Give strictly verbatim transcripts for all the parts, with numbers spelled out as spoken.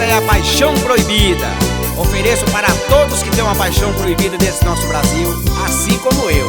é a Paixão Proibida. Ofereço para todos que têm uma paixão proibida desse nosso Brasil, assim como eu.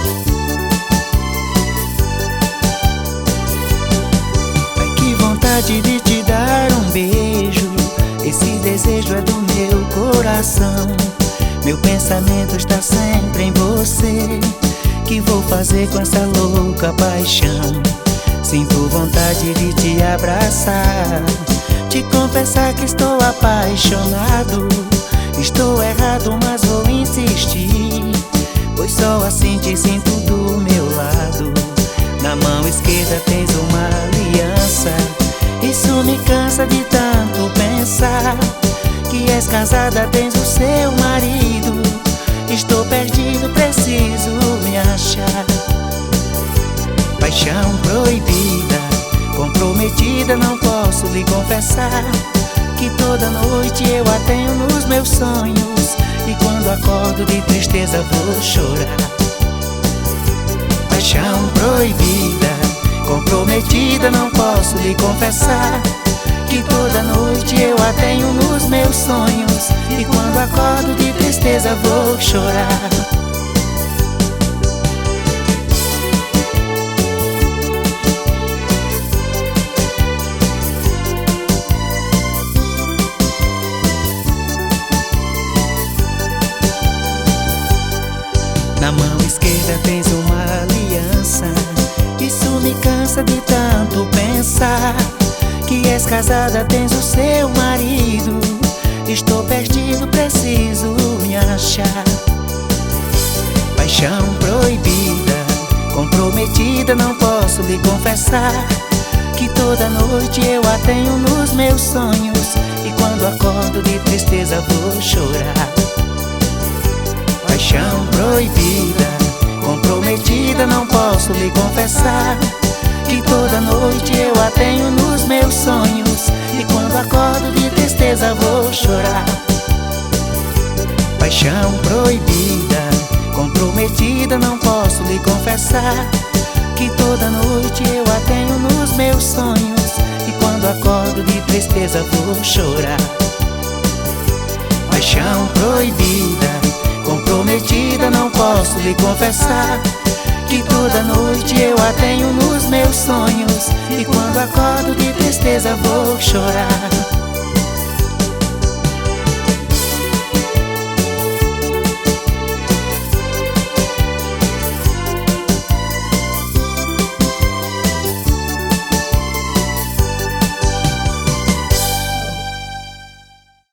Ai, que vontade de te dar um beijo. Esse desejo é do meu coração. Meu pensamento está sempre em você. Que vou fazer com essa louca paixão? Sinto vontade de te abraçar, te confessar que estou apaixonado. Estou errado, mas vou insistir, pois só assim te sinto do meu lado. Na mão esquerda tens uma aliança. Isso me cansa de tanto pensar que és casada, tens o seu marido. Estou perdido, preciso me achar. Paixão proibida, comprometida, não posso lhe confessar que toda noite eu a tenho nos meus sonhos, e quando acordo de tristeza vou chorar. Paixão proibida, comprometida, não posso lhe confessar que toda noite eu a tenho nos meus sonhos, e quando acordo de tristeza vou chorar. Na mão esquerda tens uma aliança. Isso me cansa de tanto pensar que és casada, tens o seu marido. Estou perdido, preciso me achar. Paixão proibida, comprometida, não posso lhe confessar que toda noite eu a tenho nos meus sonhos, e quando acordo de tristeza vou chorar. Paixão proibida, comprometida, não posso lhe confessar que toda noite eu a tenho nos meus sonhos, e quando acordo de tristeza vou chorar. Paixão proibida, comprometida, não posso lhe confessar que toda noite eu a tenho nos meus sonhos, e quando acordo de tristeza vou chorar. Paixão proibida, comprometida, não posso lhe confessar que toda noite eu a tenho nos meus sonhos, e quando acordo de tristeza vou chorar.